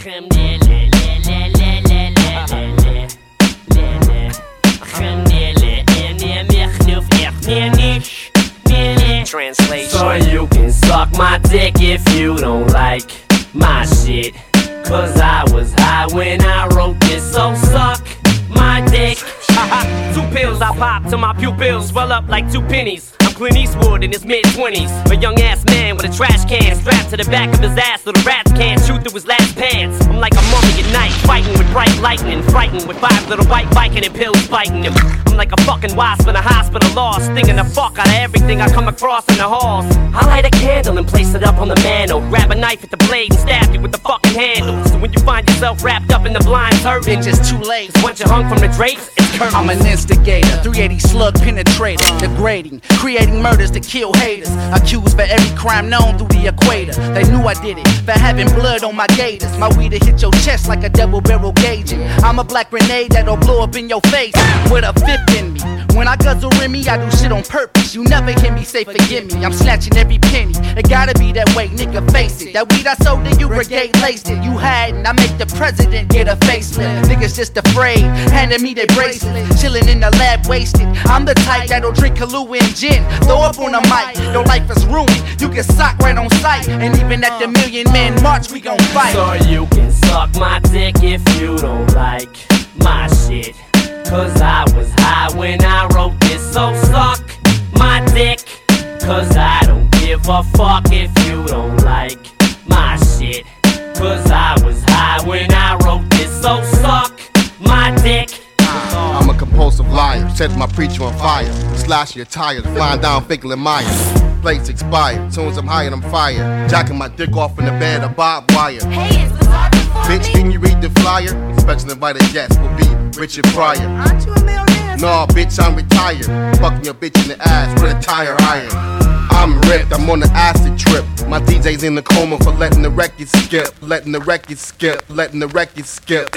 Translation. So you can suck my dick if you don't like my shit. Cause I was high when I wrote this, so suck my dick. 2 pills I pop till my pupils swell up like 2 pennies. I'm Clint Eastwood in his mid-20s, a young ass man with a trash can strapped to the back of his ass so the rats can't shoot through his last pants. I'm like a mummy at night, fighting with bright lightning, frightened with 5 little white biking and pills biting him. I'm like a fucking wasp in a hospital lost, stinging the fuck out of everything I come across in the halls. I light a candle and place it up on the mantle, grab a knife at the blade and stab you with the fucking handle. So when you find yourself wrapped up in the blinds hurting, it's just too late. Once you're hung from the drapes, it's curtains. I'm an instigator, 380 slug penetrator, degrading, creating murders to kill haters. Accused for every crime known through the equator. They knew I did it for having blood on my gators. My weed'll hit your chest like a double barrel gauging. I'm a black grenade that'll blow up in your face with a 5th in me. When I guzzle Remy, I do shit on purpose. You never hear me say forgive me. I'm snatching every penny. It gotta be that way, nigga, face it. That weed I sold to you, brigade laced it. You hadn't, I make the president get a facelift. Niggas just afraid, handing me their bracelet. Chilling in the lab, wasted. I'm the type that'll drink Kahlua and gin. Throw up on the mic, your life is ruined. You get socked right on sight. And even at the Million Man March, we gon' fight. So you can suck my dick if you don't like my shit. Cause I was high when I wrote this, so suck my dick. Cause I don't give a fuck if you don't like my shit. Cause I was high when I wrote this, so suck my dick. I'm a compulsive liar, set my preacher on fire. Slash your tires, flying down Finkel and Myers. Plates expired, soon as I'm high and I'm fired. Jacking my dick off in the bed of barbed wire. Hey, it's bizarre before Bitch, can you read the flyer? Special invited guests will be Richard Pryor. Aren't you a millionaire? No, bitch, I'm retired. Fucking your bitch in the ass with a tire iron. I'm ripped, I'm on an acid trip. My DJ's in the coma for letting the record skip. Letting the record skip, letting the record skip.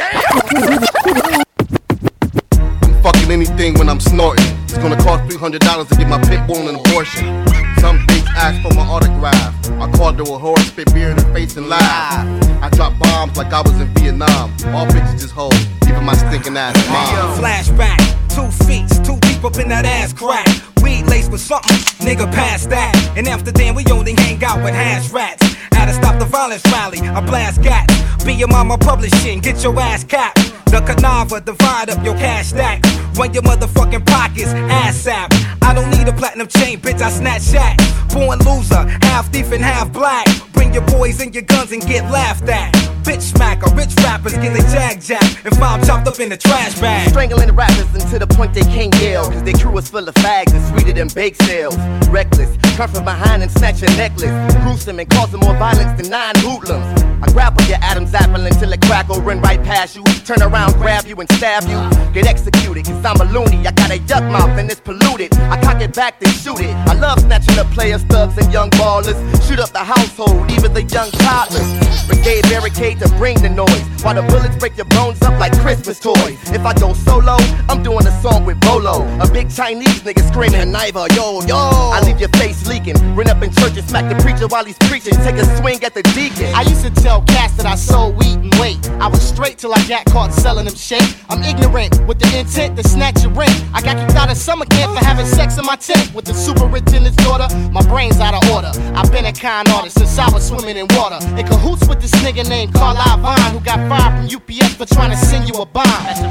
I'm fucking anything when I'm snorting. It's gonna cost $300 to get my pit bull an abortion. Some bitch asked for my autograph. I called her a whore, spit beer in her face and laugh. I dropped bombs like I was in Vietnam. All bitches just hold, even my stinking ass mom. Flashback, 2 feet, 2 deep up in that ass crack. Weed laced with something, nigga past that. In Amsterdam we only hang out with hash rats. Had to stop the violence rally, I blast gats. Be your mama publishing, get your ass capped. The Canava, divide up your cash stack. Run your motherfucking pockets, ass sap. I don't need a platinum chain, bitch, I snatch shack. Born loser, half thief and half black. Bring your boys and your guns and get laughed at. Bitch smacker, rich rappers get they jag and five chopped up in the trash bag. Strangling the rappers until the point they can't yell. Cause their crew is full of fags and sweeter than bake sales. Reckless, come from behind and snatch your necklace. Gruesome and causing more violence than 9 hoodlums. I grapple your Adam's apple until it crackle, run right past you. Turn around, grab you and stab you. Get executed, cause I'm a loony. I got a duck mouth and it's polluted. I cock it back then shoot it. I love snatching up players, thugs and young ballers. Shoot up the household, even the young toddlers. Brigade barricade to bring the noise, while the bullets break your bones up like Christmas toys. If I go solo, I'm doing a song with Bolo. A big Chinese nigga screaming, Niva, yo, yo. I leave your face leaking, run up in church and smack the preacher while he's preaching. Take a swing at the deacon. I used to tell cats that I sold weed and weight. I was straight till I got caught selling them shit. I'm ignorant with the intent to snatch your rent. I got kicked out of summer camp for having sex in my tent with the superintendent's daughter. My brain's out of order. I've been a con artist since I was swimming in water. In cahoots with this nigga named Carlisle Vine, who got fired from UPS for trying to send you a bomb.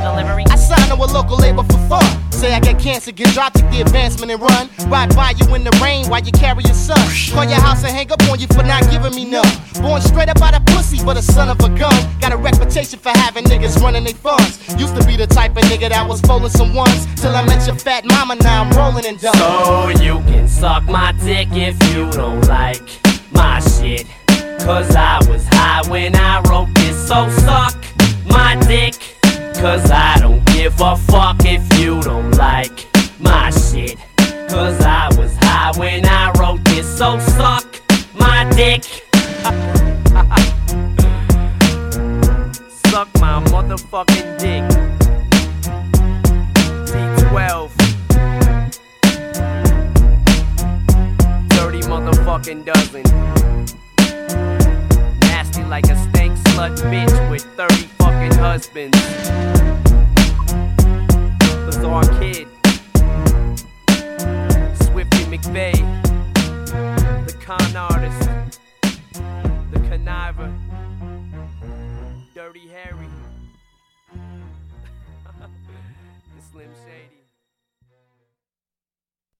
I signed to a local label for fun. Say I get cancer, get dropped, take the advancement and run. Ride by you in the rain while you carry your son. Call your house and hang up on you for not giving me none. Born straight up out of pussy, but a son of a gun. Got a reputation for having niggas running their funds. Used to be the type of nigga that was folding some ones. Till I met your fat mama, now I'm rolling and done. So you can suck my dick if you don't like my shit. Cause I was high when I wrote this, so suck my dick. Cause I don't give a fuck if you don't like my shit. Cause I was high when I wrote this, so suck my dick. Suck my motherfucking dick. D12 30 motherfucking dozen. Nasty like a stank slut bitch. bitch with 30 fucking husbands. Bizarre Kid, Swifty McVeigh, the con artist, the conniver, Dirty Harry.